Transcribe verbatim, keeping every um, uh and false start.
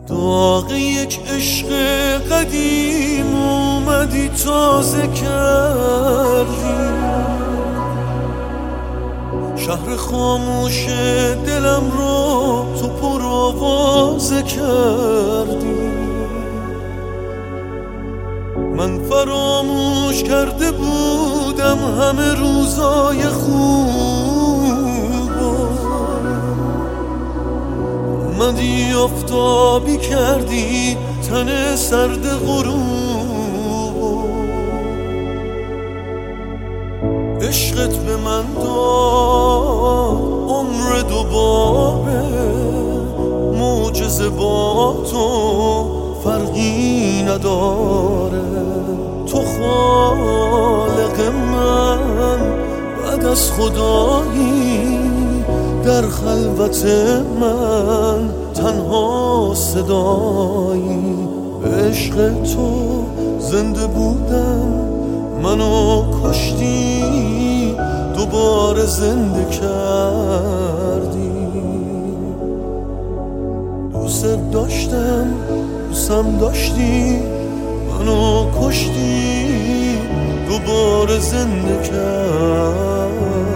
داغ یک عشق قدیم اومدی تازه کردی، شهر خاموش دلم رو تو پر آوازه کردی. من فراموش کرده بودم همه روزای خوب، اومدی آفتابی کردی تن سرد غروب. عشقت به من داد عمر دوباره، معجزه با تو فرقی نداره. تو خالق من بعد از خدایی، در خلوت من تنها صدایی. عشق تو زنده بودم، منو کشتی دوباره زنده کردی. دوست داشتم دوستم داشتی، منو کشتی دوباره زنده کردی.